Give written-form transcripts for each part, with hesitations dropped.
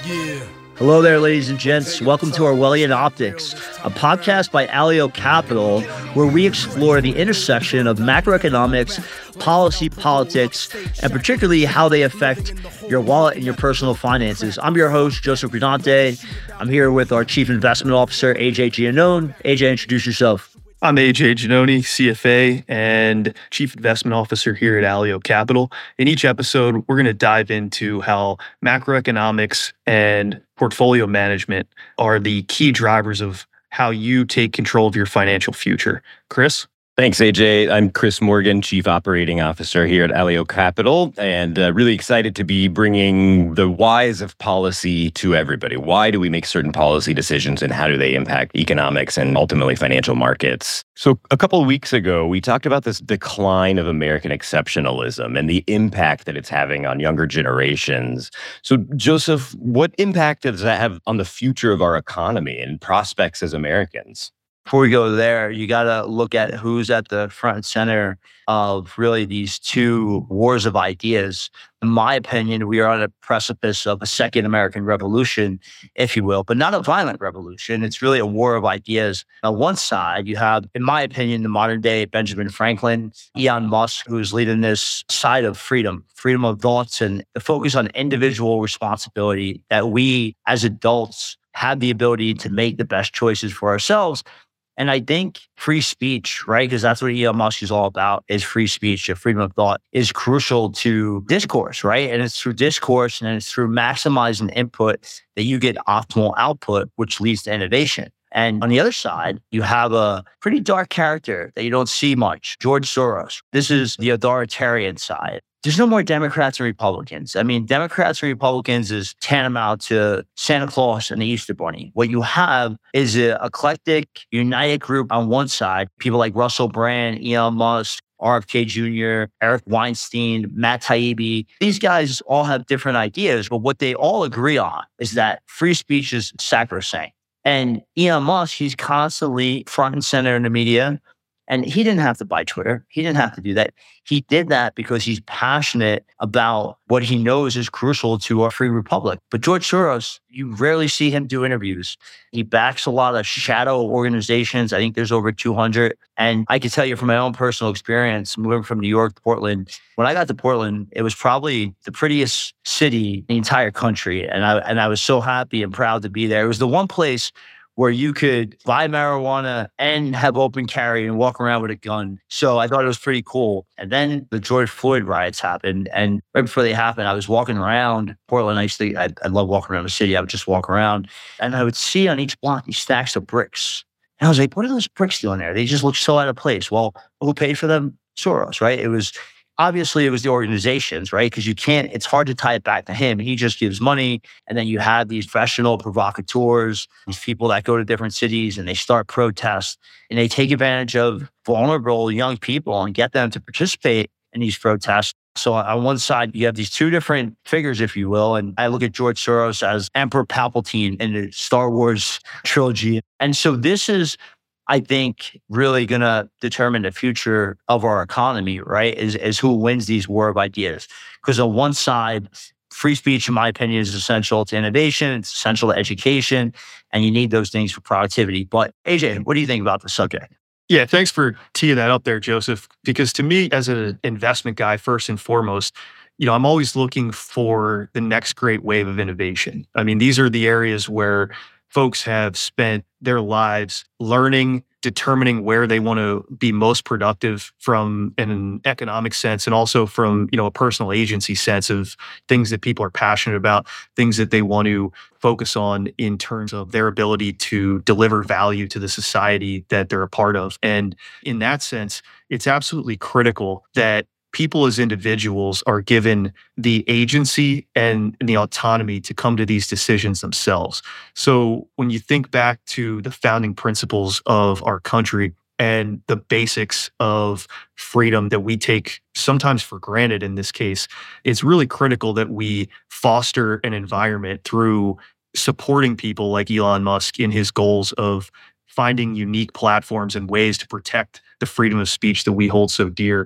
Hello there, ladies and gents. Welcome to Orwellian Optics, a podcast by Alio Capital, where we explore the intersection of macroeconomics, policy, politics, and particularly how they affect your wallet and your personal finances. I'm your host, Joseph Gridante. I'm here with our Chief Investment Officer, AJ Giannone. AJ, introduce yourself. I'm AJ Giannone, CFA and Chief Investment Officer here at Alio Capital. In each episode, we're going to dive into how macroeconomics and portfolio management are the key drivers of how you take control of your financial future. Chris? Thanks, AJ. I'm Chris Morgan, Chief Operating Officer here at Alio Capital, and really excited to be bringing the whys of policy to everybody. Why do we make certain policy decisions, and how do they impact economics and ultimately financial markets? So a couple of weeks ago, we talked about this decline of American exceptionalism and the impact that it's having on younger generations. So, Joseph, what impact does that have on the future of our economy and prospects as Americans? Before we go there, you got to look at who's at the front and center of really these two wars of ideas. In my opinion, we are on a precipice of a second American Revolution, if you will, but not a violent revolution. It's really a war of ideas. On one side, you have, in my opinion, the modern day Benjamin Franklin, Elon Musk, who's leading this side of freedom of thoughts, and the focus on individual responsibility, that we as adults have the ability to make the best choices for ourselves. And I think free speech, right? Because that's what Elon Musk is all about, is free speech, freedom of thought is crucial to discourse, right? And it's through discourse and it's through maximizing input that you get optimal output, which leads to innovation. And on the other side, you have a pretty dark character that you don't see much, George Soros. This is the authoritarian side. There's no more Democrats and Republicans. I mean, Democrats and Republicans is tantamount to Santa Claus and the Easter Bunny. What you have is an eclectic, united group on one side, people like Russell Brand, Elon Musk, RFK Jr., Eric Weinstein, Matt Taibbi. These guys all have different ideas, but what they all agree on is that free speech is sacrosanct. And Elon Musk, he's constantly front and center in the media. And he didn't have to buy Twitter. He didn't have to do that. He did that because he's passionate about what he knows is crucial to our free republic. But George Soros, you rarely see him do interviews. He backs a lot of shadow organizations. I think there's over 200. And I can tell you from my own personal experience, moving from New York to Portland, when I got to Portland, it was probably the prettiest city in the entire country. And I was so happy and proud to be there. It was the one place where you could buy marijuana and have open carry and walk around with a gun. So I thought it was pretty cool. And then the George Floyd riots happened. And right before they happened, I was walking around Portland. I love walking around the city. I would just walk around. And I would see on each block these stacks of bricks. And I was like, what are those bricks doing there? They just look so out of place. Well, who paid for them? Soros, right? Obviously, it was the organizations, right? Because it's hard to tie it back to him. He just gives money. And then you have these professional provocateurs, these people that go to different cities and they start protests and they take advantage of vulnerable young people and get them to participate in these protests. So on one side, you have these two different figures, if you will. And I look at George Soros as Emperor Palpatine in the Star Wars trilogy. And so this is, I think, really going to determine the future of our economy, right? Is who wins these war of ideas. Because on one side, free speech, in my opinion, is essential to innovation. It's essential to education. And you need those things for productivity. But AJ, what do you think about the subject? Yeah, thanks for teeing that up there, Joseph. Because to me, as an investment guy, first and foremost, I'm always looking for the next great wave of innovation. I mean, these are the areas where folks have spent their lives learning, determining where they want to be most productive from an economic sense and also from, a personal agency sense of things that people are passionate about, things that they want to focus on in terms of their ability to deliver value to the society that they're a part of. And in that sense, it's absolutely critical that people as individuals are given the agency and the autonomy to come to these decisions themselves. So when you think back to the founding principles of our country and the basics of freedom that we take sometimes for granted in this case, it's really critical that we foster an environment through supporting people like Elon Musk in his goals of finding unique platforms and ways to protect the freedom of speech that we hold so dear.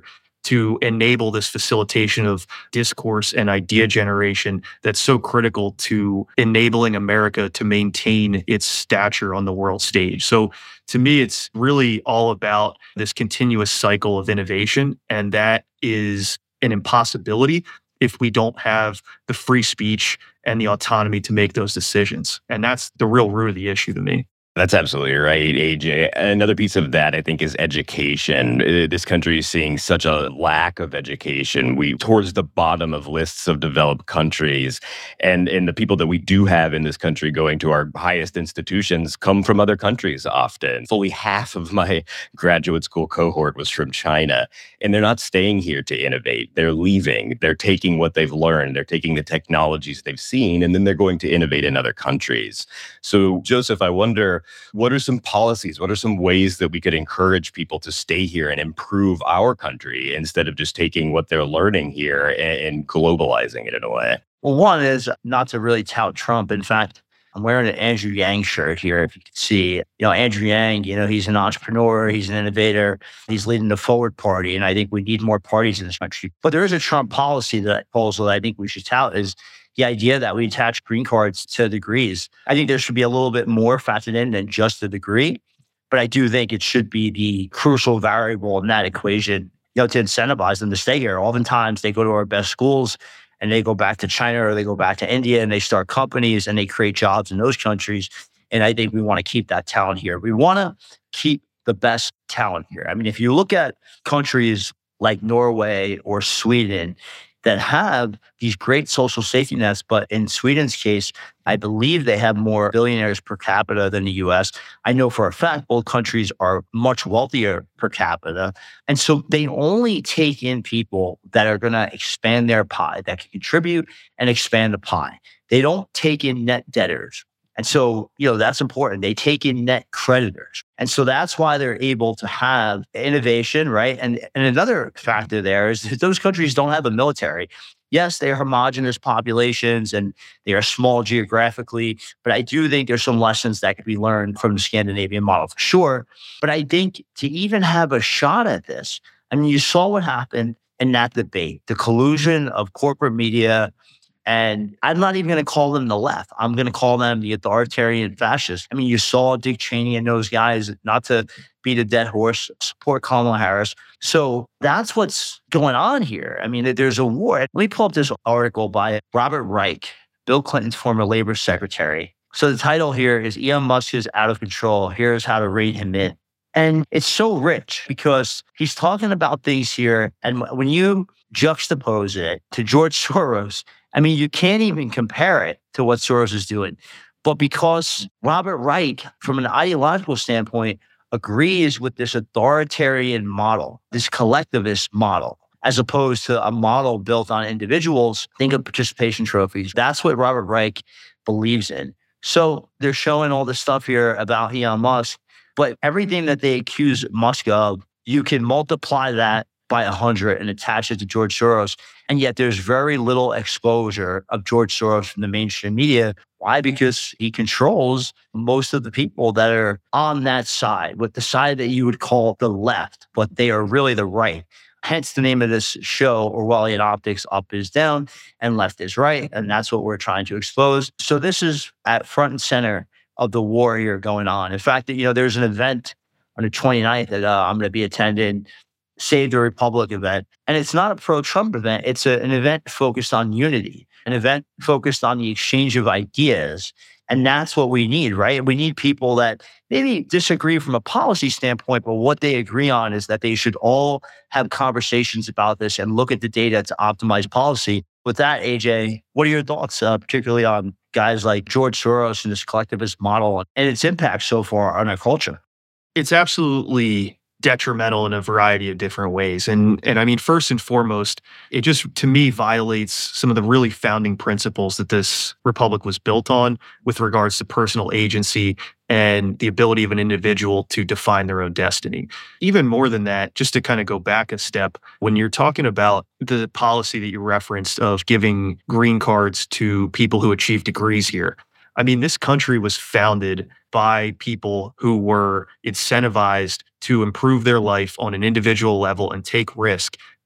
to enable this facilitation of discourse and idea generation that's so critical to enabling America to maintain its stature on the world stage. So to me, it's really all about this continuous cycle of innovation. And that is an impossibility if we don't have the free speech and the autonomy to make those decisions. And that's the real root of the issue to me. That's absolutely right, AJ. Another piece of that, I think, is education. This country is seeing such a lack of education. We towards the bottom of lists of developed countries, and the people that we do have in this country going to our highest institutions come from other countries often. Fully half of my graduate school cohort was from China, and they're not staying here to innovate. They're leaving. They're taking what they've learned. They're taking the technologies they've seen, and then they're going to innovate in other countries. So, Joseph, I wonder, what are some policies? What are some ways that we could encourage people to stay here and improve our country instead of just taking what they're learning here and globalizing it in a way? Well, one is not to really tout Trump. In fact, I'm wearing an Andrew Yang shirt here, if you can see. Andrew Yang, he's an entrepreneur, he's an innovator, he's leading the Forward Party, and I think we need more parties in this country. But there is a Trump policy proposal that I think we should tout is the idea that we attach green cards to degrees. I think there should be a little bit more factored in than just the degree, but I do think it should be the crucial variable in that equation, to incentivize them to stay here. Oftentimes they go to our best schools and they go back to China or they go back to India and they start companies and they create jobs in those countries. And I think we want to keep that talent here. We want to keep the best talent here. I mean, if you look at countries like Norway or Sweden, that have these great social safety nets. But in Sweden's case, I believe they have more billionaires per capita than the US. I know for a fact both countries are much wealthier per capita. And so they only take in people that are going to expand their pie, that can contribute and expand the pie. They don't take in net debtors. And so, that's important. They take in net creditors. And so that's why they're able to have innovation, right? And another factor there is that those countries don't have a military. Yes, they are homogenous populations and they are small geographically, but I do think there's some lessons that could be learned from the Scandinavian model for sure. But I think to even have a shot at this, I mean, you saw what happened in that debate, the collusion of corporate media. And I'm not even going to call them the left. I'm going to call them the authoritarian fascists. I mean, you saw Dick Cheney and those guys, not to beat a dead horse, support Kamala Harris. So that's what's going on here. I mean, there's a war. Let me pull up this article by Robert Reich, Bill Clinton's former labor secretary. So the title here is Elon Musk is out of control. Here's how to rein him in. And it's so rich because he's talking about things here. And when you juxtapose it to George Soros, I mean, you can't even compare it to what Soros is doing. But because Robert Reich, from an ideological standpoint, agrees with this authoritarian model, this collectivist model, as opposed to a model built on individuals, think of participation trophies. That's what Robert Reich believes in. So they're showing all this stuff here about Elon Musk, but everything that they accuse Musk of, you can multiply that by 100 and attach it to George Soros. And yet there's very little exposure of George Soros from the mainstream media. Why? Because he controls most of the people that are on that side, with the side that you would call the left, but they are really the right. Hence the name of this show, Orwellian Optics, Up is Down and Left is Right. And that's what we're trying to expose. So this is at front and center of the war here going on. In fact, there's an event on the 29th that I'm going to be attending, Save the Republic event. And it's not a pro-Trump event. It's an event focused on unity, an event focused on the exchange of ideas. And that's what we need, right? We need people that maybe disagree from a policy standpoint, but what they agree on is that they should all have conversations about this and look at the data to optimize policy. With that, AJ, what are your thoughts, particularly on guys like George Soros and this collectivist model and its impact so far on our culture? It's absolutely detrimental in a variety of different ways. And I mean, first and foremost, it just, to me, violates some of the really founding principles that this republic was built on with regards to personal agency and the ability of an individual to define their own destiny. Even more than that, just to kind of go back a step, when you're talking about the policy that you referenced of giving green cards to people who achieve degrees here, I mean, this country was founded by people who were incentivized to improve their life on an individual level and take risk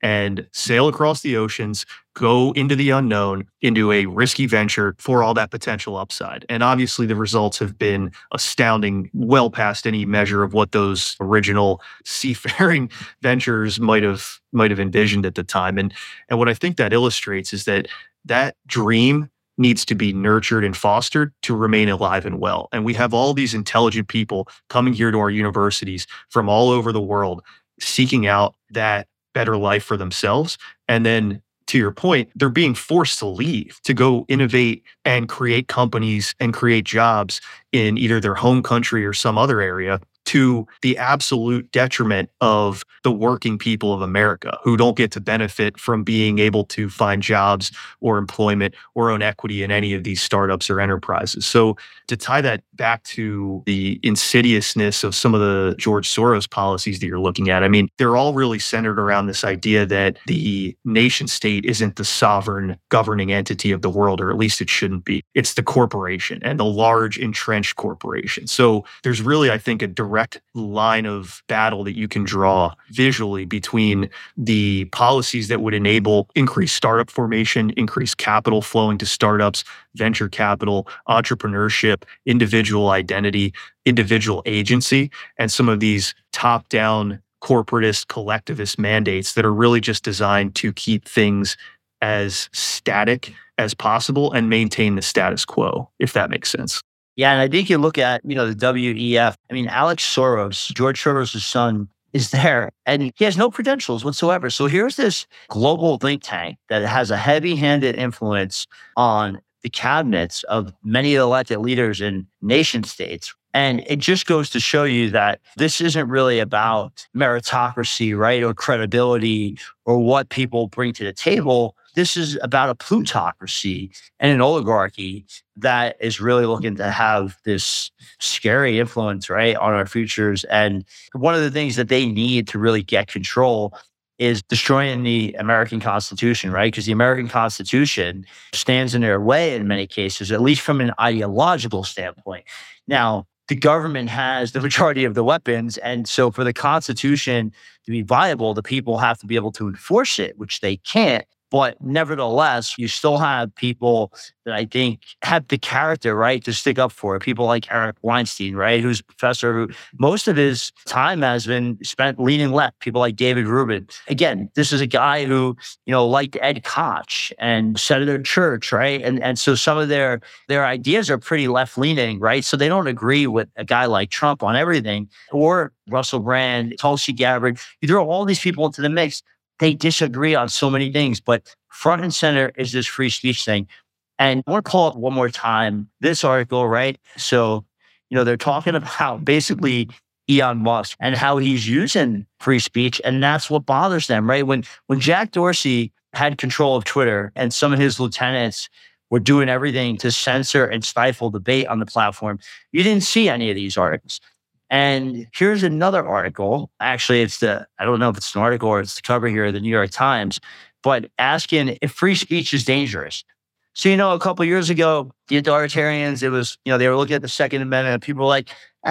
and sail across the oceans, go into the unknown, into a risky venture for all that potential upside. And obviously the results have been astounding, well past any measure of what those original seafaring ventures might have envisioned at the time. And what I think that illustrates is that dream needs to be nurtured and fostered to remain alive and well. And we have all these intelligent people coming here to our universities from all over the world, seeking out that better life for themselves. And then, to your point, they're being forced to leave to go innovate and create companies and create jobs in either their home country or some other area, to the absolute detriment of the working people of America, who don't get to benefit from being able to find jobs or employment or own equity in any of these startups or enterprises. So to tie that back to the insidiousness of some of the George Soros policies that you're looking at, I mean, they're all really centered around this idea that the nation state isn't the sovereign governing entity of the world, or at least it shouldn't be. It's the corporation, and the large entrenched corporation. So there's really, I think, a direct line of battle that you can draw visually between the policies that would enable increased startup formation, increased capital flowing to startups, venture capital, entrepreneurship, individual identity, individual agency, and some of these top-down corporatist collectivist mandates that are really just designed to keep things as static as possible and maintain the status quo, if that makes sense. Yeah, and I think you look at, the WEF. I mean, Alex Soros, George Soros' son, is there, and he has no credentials whatsoever. So here's this global think tank that has a heavy-handed influence on the cabinets of many elected leaders in nation states. And it just goes to show you that this isn't really about meritocracy, right, or credibility or what people bring to the table. This is about a plutocracy and an oligarchy that is really looking to have this scary influence, right, on our futures. And one of the things that they need to really get control is destroying the American Constitution, right? Because the American Constitution stands in their way in many cases, at least from an ideological standpoint. Now, the government has the majority of the weapons. And so for the Constitution to be viable, the people have to be able to enforce it, which they can't. But nevertheless, you still have people that I think have the character, right, to stick up for it. People like Eric Weinstein, right, who's a professor who most of his time has been spent leaning left. People like David Rubin. Again, this is a guy who, liked Ed Koch and Senator Church, right? And so some of their ideas are pretty left-leaning, right? So they don't agree with a guy like Trump on everything, or Russell Brand, Tulsi Gabbard. You throw all these people into the mix, they disagree on so many things, but front and center is this free speech thing. And I want to call it one more time, this article, right? So, they're talking about basically Elon Musk and how he's using free speech. And that's what bothers them, right? When Jack Dorsey had control of Twitter and some of his lieutenants were doing everything to censor and stifle debate on the platform, you didn't see any of these articles. And here's another article. Actually, I don't know if it's an article or it's the cover here of the New York Times, but asking if free speech is dangerous. So, a couple of years ago, the authoritarians, it was, they were looking at the Second Amendment and people were like,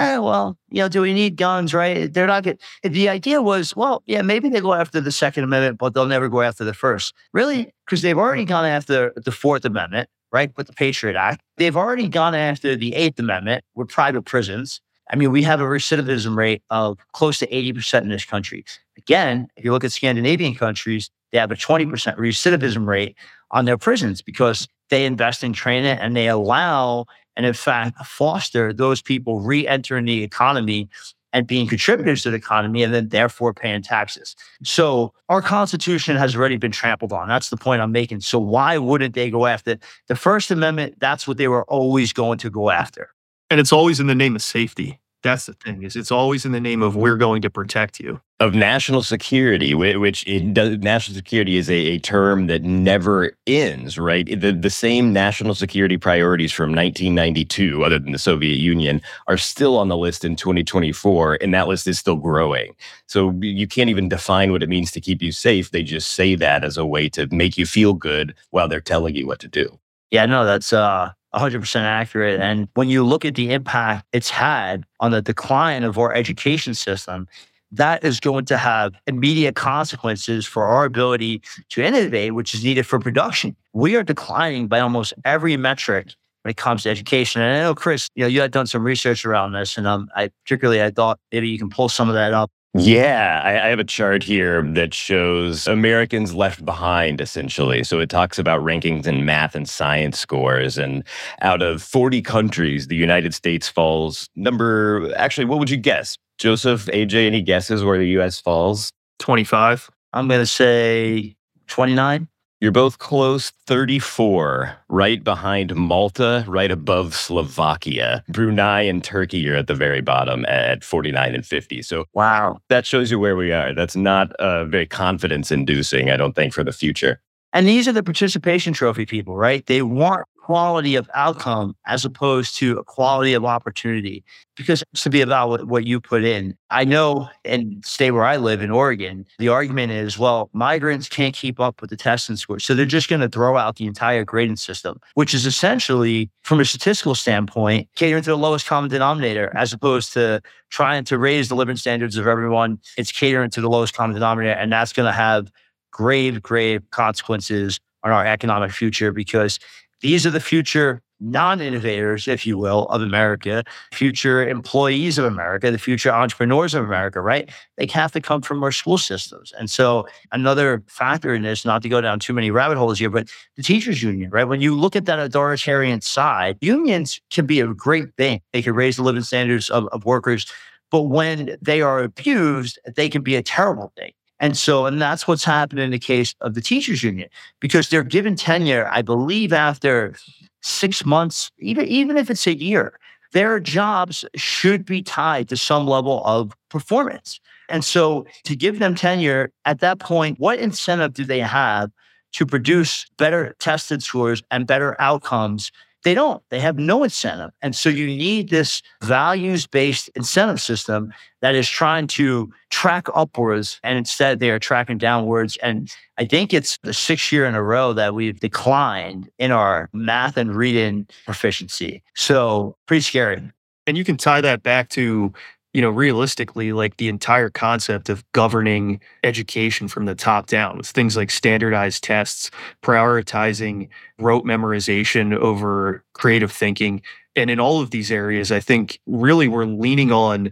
do we need guns, right? They're not good. The idea was, well, yeah, maybe they go after the Second Amendment, but they'll never go after the first. Really? Because they've already gone after the Fourth Amendment, right, with the Patriot Act. They've already gone after the Eighth Amendment with private prisons. I mean, we have a recidivism rate of close to 80% in this country. Again, if you look at Scandinavian countries, they have a 20% recidivism rate on their prisons because they invest in training and they allow and, in fact, foster those people re-entering the economy and being contributors to the economy and then therefore paying taxes. So our Constitution has already been trampled on. That's the point I'm making. So why wouldn't they go after the First Amendment? That's what they were always going to go after. And it's always in the name of safety. That's the thing, is it's always in the name of we're going to protect you. Of national security, national security is a term that never ends, right? The same national security priorities from 1992, other than the Soviet Union, are still on the list in 2024, and that list is still growing. So you can't even define what it means to keep you safe. They just say that as a way to make you feel good while they're telling you what to do. Yeah, no, that's 100% accurate. And when you look at the impact it's had on the decline of our education system, that is going to have immediate consequences for our ability to innovate, which is needed for production. We are declining by almost every metric when it comes to education. And I know, Chris, you had done some research around this, and I thought maybe you can pull some of that up. Yeah, I have a chart here that shows Americans left behind, essentially. So it talks about rankings in math and science scores. And out of 40 countries, the United States falls actually, what would you guess? Joseph, AJ, any guesses where the US falls? 25. I'm going to say 29. You're both close, 34, right behind Malta, right above Slovakia. Brunei and Turkey are at the very bottom at 49 and 50. So wow, that shows you where we are. That's not very confidence-inducing, I don't think, for the future. And these are the participation trophy people, right? They want quality of outcome as opposed to a quality of opportunity, because it's to be about what you put in. I know in the state where I live in Oregon, the argument is, well, migrants can't keep up with the testing scores. So they're just going to throw out the entire grading system, which is essentially, from a statistical standpoint, catering to the lowest common denominator, as opposed to trying to raise the living standards of everyone. It's catering to the lowest common denominator. And that's going to have grave consequences on our economic future, because these are the future non-innovators, if you will, of America, future employees of America, the future entrepreneurs of America, right? They have to come from our school systems. And so another factor in this, not to go down too many rabbit holes here, but the teachers union, right? When you look at that authoritarian side, unions can be a great thing. They can raise the living standards of workers, but when they are abused, they can be a terrible thing. And that's what's happened in the case of the teachers union, because they're given tenure, I believe, after 6 months, even if it's a year. Their jobs should be tied to some level of performance. And so to give them tenure at that point, what incentive do they have to produce better tested scores and better outcomes? They don't. They have no incentive. And so you need this values-based incentive system that is trying to track upwards, and instead they are tracking downwards. And I think it's the 6th year in a row that we've declined in our math and reading proficiency. So pretty scary. And you can tie that back to, realistically, like the entire concept of governing education from the top down with things like standardized tests, prioritizing rote memorization over creative thinking. And in all of these areas, I think really we're leaning on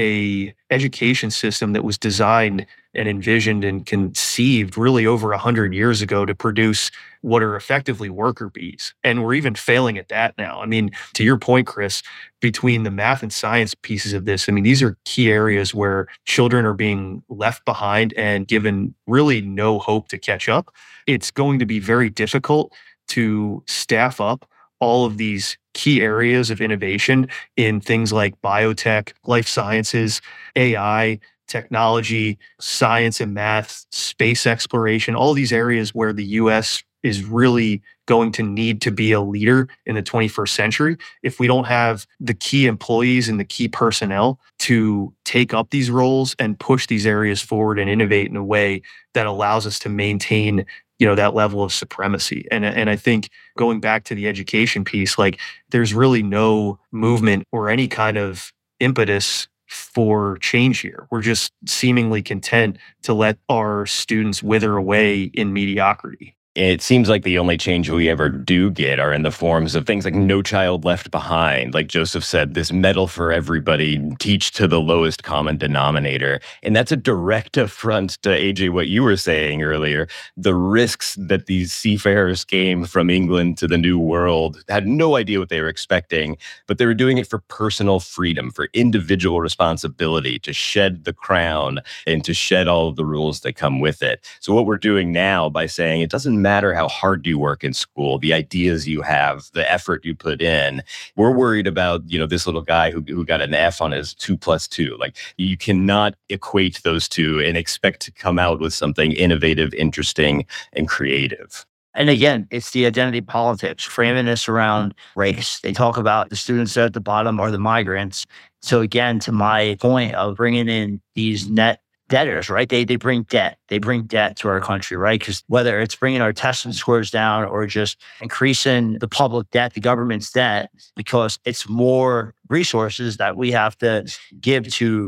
a education system that was designed and envisioned and conceived really over 100 years ago to produce what are effectively worker bees. And we're even failing at that now. I mean, to your point, Chris, between the math and science pieces of this, I mean, these are key areas where children are being left behind and given really no hope to catch up. It's going to be very difficult to staff up all of these key areas of innovation in things like biotech, life sciences, AI, technology, science and math, space exploration, all these areas where the US is really going to need to be a leader in the 21st century. If we don't have the key employees and the key personnel to take up these roles and push these areas forward and innovate in a way that allows us to maintain that level of supremacy. And I think going back to the education piece, like there's really no movement or any kind of impetus for change here. We're just seemingly content to let our students wither away in mediocrity. It seems like the only change we ever do get are in the forms of things like No Child Left Behind. Like Joseph said, this medal for everybody, teach to the lowest common denominator. And that's a direct affront to, AJ, what you were saying earlier. The risks that these seafarers came from England to the New World had no idea what they were expecting, but they were doing it for personal freedom, for individual responsibility, to shed the crown and to shed all of the rules that come with it. So what we're doing now by saying it doesn't matter how hard you work in school, the ideas you have, the effort you put in. We're worried about, this little guy who got an F on his 2+2. Like, you cannot equate those two and expect to come out with something innovative, interesting, and creative. And again, it's the identity politics, framing this around race. They talk about the students at the bottom are the migrants. So again, to my point of bringing in these net debtors, right? They bring debt. They bring debt to our country, right? Because whether it's bringing our testing scores down or just increasing the public debt, the government's debt, because it's more resources that we have to give to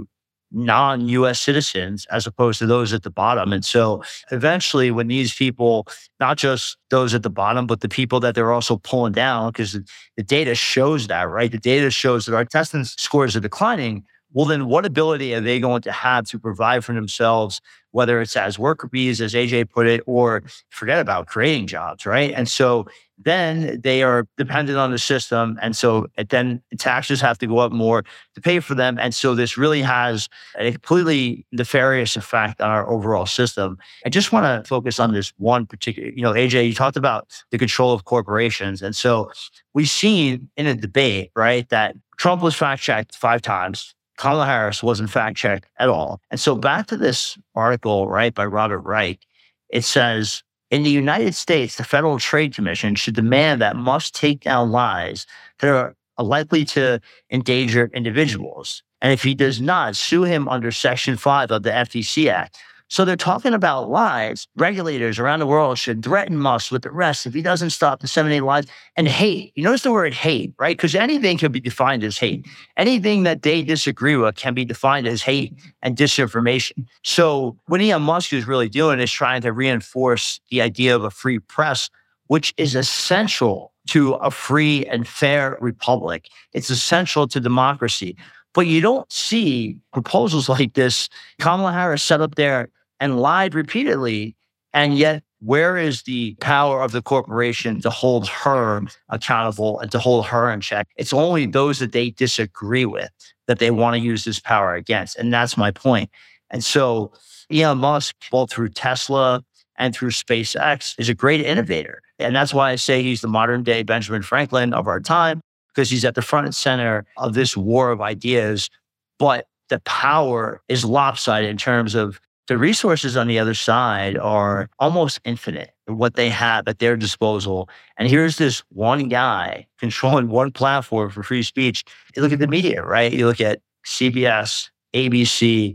non-US citizens as opposed to those at the bottom. And so eventually when these people, not just those at the bottom, but the people that they're also pulling down, because the data shows that, right? The data shows that our testing scores are declining. Well, then what ability are they going to have to provide for themselves, whether it's as worker bees, as AJ put it, or forget about creating jobs, right? And so then they are dependent on the system. And so then taxes have to go up more to pay for them. And so this really has a completely nefarious effect on our overall system. I just want to focus on this one particular, AJ, you talked about the control of corporations. And so we've seen in a debate, right, that Trump was fact checked 5 times. Kamala Harris wasn't fact checked at all. And so back to this article, right, by Robert Reich, it says, in the United States, the Federal Trade Commission should demand that must take down lies that are likely to endanger individuals. And if he does not, sue him under Section 5 of the FTC Act. So they're talking about lies. Regulators around the world should threaten Musk with arrest if he doesn't stop disseminating lies and hate. You notice the word hate, right? Because anything can be defined as hate. Anything that they disagree with can be defined as hate and disinformation. So what Elon Musk is really doing is trying to reinforce the idea of a free press, which is essential to a free and fair republic. It's essential to democracy. But you don't see proposals like this. Kamala Harris sat up there and lied repeatedly. And yet, where is the power of the corporation to hold her accountable and to hold her in check? It's only those that they disagree with that they want to use this power against. And that's my point. And so Elon Musk, both through Tesla and through SpaceX, is a great innovator. And that's why I say he's the modern day Benjamin Franklin of our time, because he's at the front and center of this war of ideas. But the power is lopsided in terms of the resources on the other side are almost infinite, what they have at their disposal. And here's this one guy controlling one platform for free speech. You look at the media, right? You look at CBS, ABC,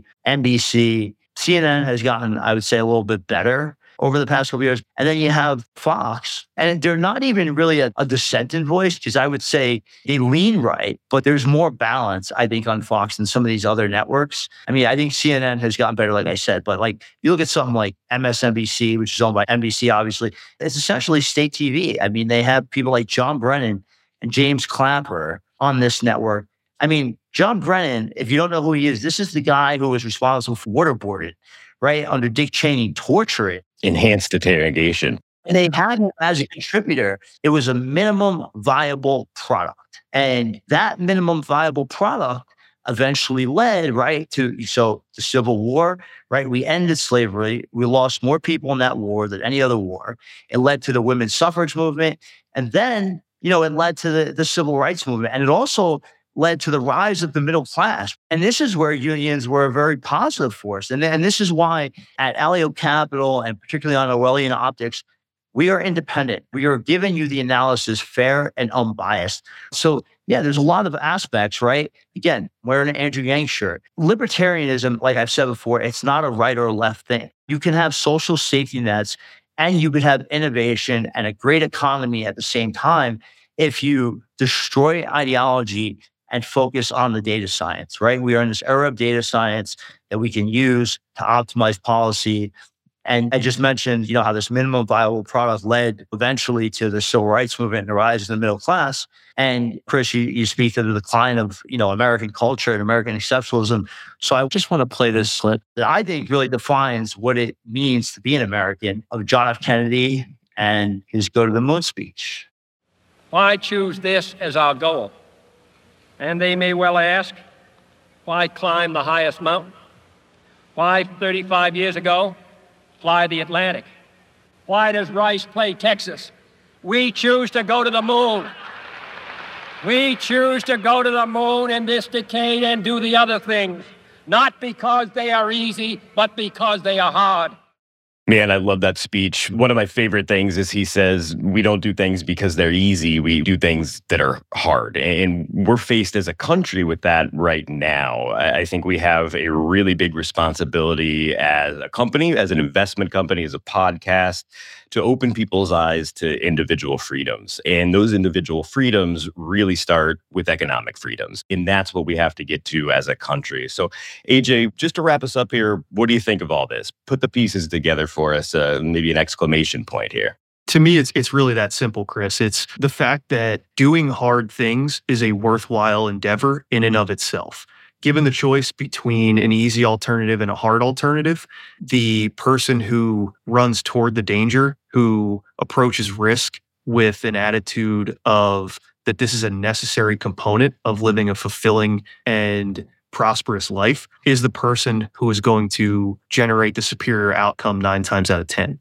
NBC, CNN has gotten, I would say, a little bit better over the past couple of years. And then you have Fox, and they're not even really a dissenting voice, because I would say they lean right, but there's more balance, I think, on Fox than some of these other networks. I mean, I think CNN has gotten better, like I said, but like you look at something like MSNBC, which is owned by NBC, obviously, it's essentially state TV. I mean, they have people like John Brennan and James Clapper on this network. I mean, John Brennan, if you don't know who he is, this is the guy who was responsible for waterboarding, right, under Dick Cheney, torturing. Enhanced interrogation. And they had him as a contributor. It was a minimum viable product. And that minimum viable product eventually led, right, to the Civil War, right? We ended slavery. We lost more people in that war than any other war. It led to the women's suffrage movement. And then, it led to the civil rights movement. And it also led to the rise of the middle class. And this is where unions were a very positive force. And this is why at Alio Capital, and particularly on Orwellian Optics, we are independent. We are giving you the analysis fair and unbiased. So yeah, there's a lot of aspects, right? Again, wearing an Andrew Yang shirt. Libertarianism, like I've said before, it's not a right or a left thing. You can have social safety nets and you can have innovation and a great economy at the same time if you destroy ideology and focus on the data science, right? We are in this era of data science that we can use to optimize policy. And I just mentioned, how this minimum viable product led eventually to the civil rights movement and the rise of the middle class. And Chris, you speak to the decline of, American culture and American exceptionalism. So I just want to play this clip that I think really defines what it means to be an American, of John F. Kennedy and his Go to the Moon speech. Why choose this as our goal? And they may well ask, why climb the highest mountain? Why, 35 years ago, fly the Atlantic? Why does Rice play Texas? We choose to go to the moon. We choose to go to the moon in this decade and do the other things, not because they are easy, but because they are hard. Man, I love that speech. One of my favorite things is he says, we don't do things because they're easy. We do things that are hard. And we're faced as a country with that right now. I think we have a really big responsibility as a company, as an investment company, as a podcast, to open people's eyes to individual freedoms. And those individual freedoms really start with economic freedoms. And that's what we have to get to as a country. So AJ, just to wrap us up here, what do you think of all this? Put the pieces together for us, maybe an exclamation point here. To me, it's really that simple, Chris. It's the fact that doing hard things is a worthwhile endeavor in and of itself. Given the choice between an easy alternative and a hard alternative, the person who runs toward the danger, who approaches risk with an attitude of that this is a necessary component of living a fulfilling and prosperous life, is the person who is going to generate the superior outcome 9 times out of 10.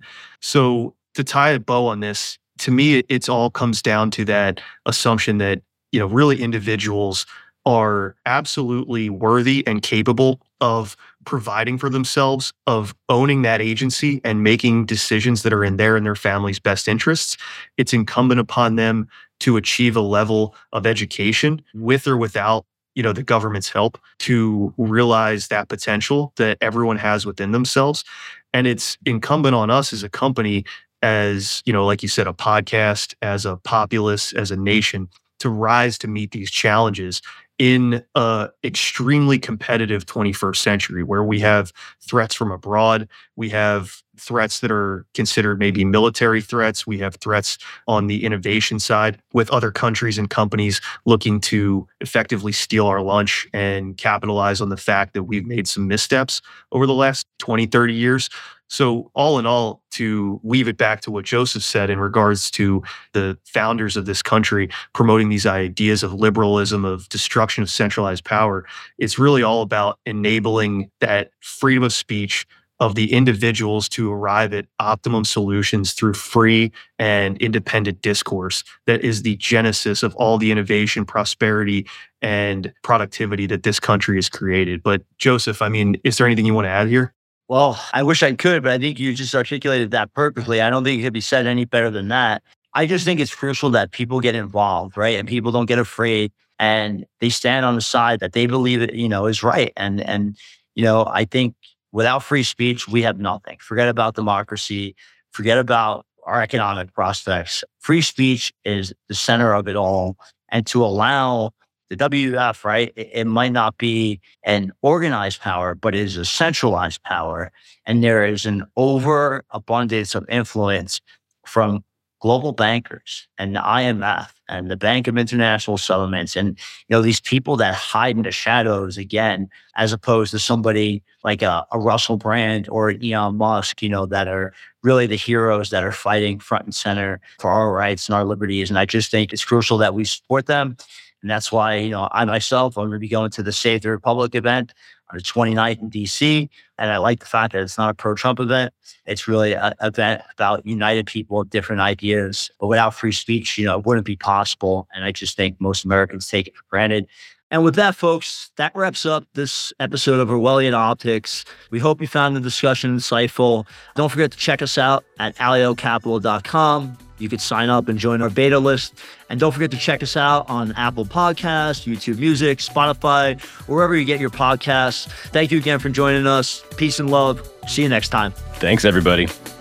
So to tie a bow on this, to me, it's all comes down to that assumption that, really individuals are absolutely worthy and capable of providing for themselves, of owning that agency and making decisions that are in their and their family's best interests. It's incumbent upon them to achieve a level of education with or without the government's help to realize that potential that everyone has within themselves. And it's incumbent on us as a company, as, like you said, a podcast, as a populace, as a nation, to rise to meet these challenges in a extremely competitive 21st century where we have threats from abroad. We have threats that are considered maybe military threats. We have threats on the innovation side with other countries and companies looking to effectively steal our lunch and capitalize on the fact that we've made some missteps over the last 20, 30 years. So all in all, to weave it back to what Joseph said in regards to the founders of this country promoting these ideas of liberalism, of destruction of centralized power, it's really all about enabling that freedom of speech of the individuals to arrive at optimum solutions through free and independent discourse. That is the genesis of all the innovation, prosperity, and productivity that this country has created. But Joseph, is there anything you want to add here? Well, I wish I could, but I think you just articulated that perfectly. I don't think it could be said any better than that. I just think it's crucial that people get involved, right? And people don't get afraid and they stand on the side that they believe it, is right. And I think without free speech, we have nothing. Forget about democracy. Forget about our economic prospects. Free speech is the center of it all. And to allow the WEF, right? It might not be an organized power, but it is a centralized power. And there is an overabundance of influence from global bankers and the IMF and the Bank of International Settlements and, these people that hide in the shadows again, as opposed to somebody like a Russell Brand or an Elon Musk, that are really the heroes that are fighting front and center for our rights and our liberties. And I just think it's crucial that we support them. And that's why, I myself, I'm going to be going to the Save the Republic event on the 29th in DC. And I like the fact that it's not a pro-Trump event. It's really an event about united people with different ideas. But without free speech, it wouldn't be possible. And I just think most Americans take it for granted. And with that, folks, that wraps up this episode of Orwellian Optics. We hope you found the discussion insightful. Don't forget to check us out at aliocapital.com. You could sign up and join our beta list. And don't forget to check us out on Apple Podcasts, YouTube Music, Spotify, wherever you get your podcasts. Thank you again for joining us. Peace and love. See you next time. Thanks, everybody.